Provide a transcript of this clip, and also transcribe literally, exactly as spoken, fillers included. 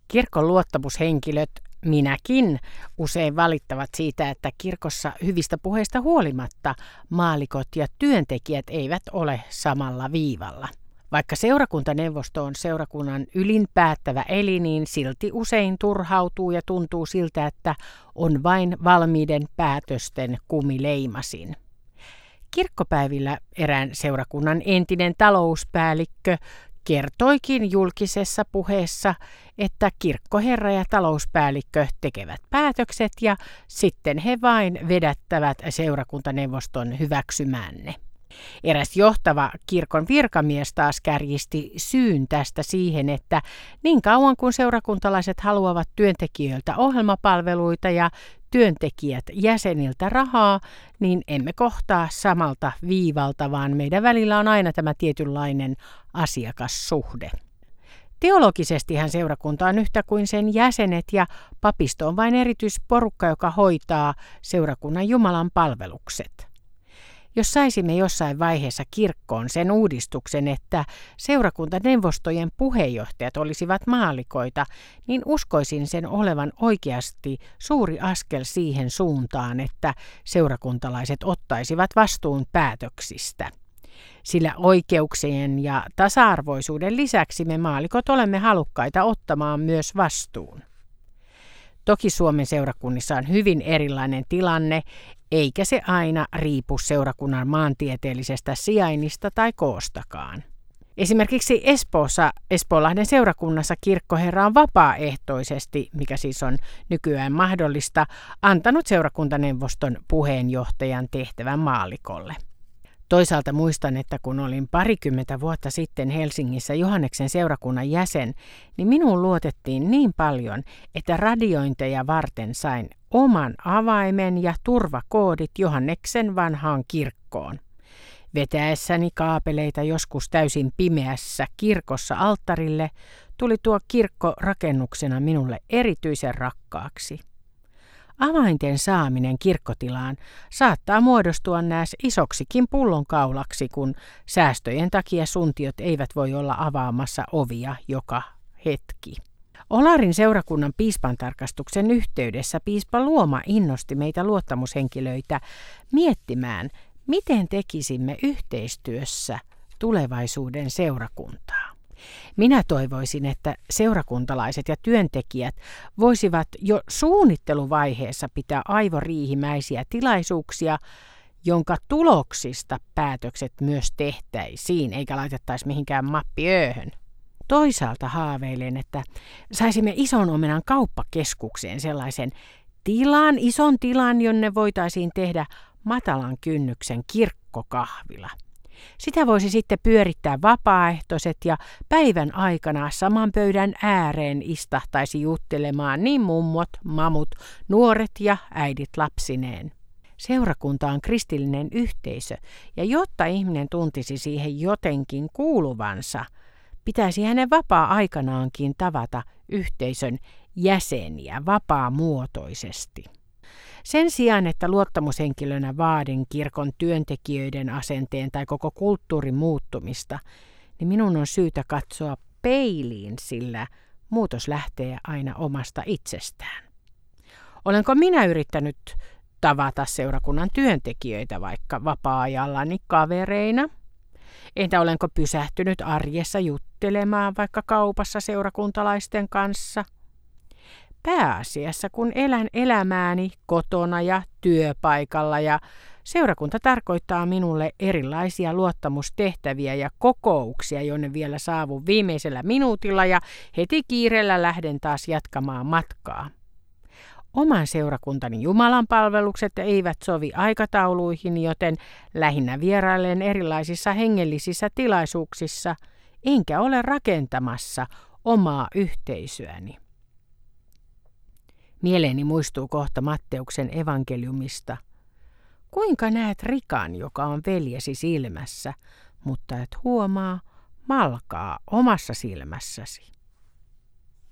Kirkon luottamushenkilöt, minäkin, usein valittavat siitä, että kirkossa hyvistä puheista huolimatta maallikot ja työntekijät eivät ole samalla viivalla. Vaikka seurakuntaneuvosto on seurakunnan ylin päättävä elin, niin silti usein turhautuu ja tuntuu siltä, että on vain valmiiden päätösten kumileimasin. Kirkkopäivillä erään seurakunnan entinen talouspäällikkö kertoikin julkisessa puheessa, että kirkkoherra ja talouspäällikkö tekevät päätökset ja sitten he vain vedättävät seurakuntaneuvoston hyväksymänne. Eräs johtava kirkon virkamies taas kärjisti syyn tästä siihen, että niin kauan kuin seurakuntalaiset haluavat työntekijöiltä ohjelmapalveluita ja työntekijät jäseniltä rahaa, niin emme kohtaa samalta viivalta, vaan meidän välillä on aina tämä tietynlainen asiakassuhde. Teologisestihan seurakunta on yhtä kuin sen jäsenet ja papisto on vain erityisporukka, joka hoitaa seurakunnan Jumalan palvelukset. Jos saisimme jossain vaiheessa kirkkoon sen uudistuksen, että seurakuntaneuvostojen puheenjohtajat olisivat maallikoita, niin uskoisin sen olevan oikeasti suuri askel siihen suuntaan, että seurakuntalaiset ottaisivat vastuun päätöksistä. Sillä oikeuksien ja tasa-arvoisuuden lisäksi me maallikot olemme halukkaita ottamaan myös vastuun. Toki Suomen seurakunnissa on hyvin erilainen tilanne, eikä se aina riipu seurakunnan maantieteellisestä sijainnista tai koostakaan. Esimerkiksi Espoossa, Espoonlahden seurakunnassa kirkkoherra on vapaaehtoisesti, mikä siis on nykyään mahdollista, antanut seurakuntaneuvoston puheenjohtajan tehtävän maallikolle. Toisaalta muistan, että kun olin parikymmentä vuotta sitten Helsingissä Johanneksen seurakunnan jäsen, niin minuun luotettiin niin paljon, että radiointeja varten sain oman avaimen ja turvakoodit Johanneksen vanhaan kirkkoon. Vetäessäni kaapeleita joskus täysin pimeässä kirkossa alttarille tuli tuo kirkko rakennuksena minulle erityisen rakkaaksi. Avainten saaminen kirkkotilaan saattaa muodostua nääs isoksikin pullonkaulaksi, kun säästöjen takia suntiot eivät voi olla avaamassa ovia joka hetki. Olarin seurakunnan piispantarkastuksen yhteydessä piispa Luoma innosti meitä luottamushenkilöitä miettimään, miten tekisimme yhteistyössä tulevaisuuden seurakuntaa. Minä toivoisin, että seurakuntalaiset ja työntekijät voisivat jo suunnitteluvaiheessa pitää aivoriihimäisiä tilaisuuksia, jonka tuloksista päätökset myös tehtäisiin, eikä laitettaisi mihinkään mappiööhön. Toisaalta haaveilen, että saisimme ison omenan kauppakeskukseen sellaisen tilan, ison tilan, jonne voitaisiin tehdä matalan kynnyksen kirkkokahvila. Sitä voisi sitten pyörittää vapaaehtoiset ja päivän aikana saman pöydän ääreen istahtaisi juttelemaan niin mummot, mamut, nuoret ja äidit lapsineen. Seurakunta on kristillinen yhteisö ja jotta ihminen tuntisi siihen jotenkin kuuluvansa, pitäisi hänen vapaa-aikanaankin tavata yhteisön jäseniä vapaamuotoisesti. Sen sijaan, että luottamushenkilönä vaadin kirkon työntekijöiden asenteen tai koko kulttuurin muuttumista, niin minun on syytä katsoa peiliin, sillä muutos lähtee aina omasta itsestään. Olenko minä yrittänyt tavata seurakunnan työntekijöitä vaikka vapaa-ajallani kavereina? Entä olenko pysähtynyt arjessa juttelemaan vaikka kaupassa seurakuntalaisten kanssa? Pääasiassa, kun elän elämääni kotona ja työpaikalla ja seurakunta tarkoittaa minulle erilaisia luottamustehtäviä ja kokouksia, jonne vielä saavun viimeisellä minuutilla ja heti kiireellä lähden taas jatkamaan matkaa. Oman seurakuntani Jumalan palvelukset eivät sovi aikatauluihin, joten lähinnä vierailen erilaisissa hengellisissä tilaisuuksissa, enkä ole rakentamassa omaa yhteisöäni. Mieleeni muistuu kohta Matteuksen evankeliumista. Kuinka näet rikan, joka on veljesi silmässä, mutta et huomaa malkaa omassa silmässäsi?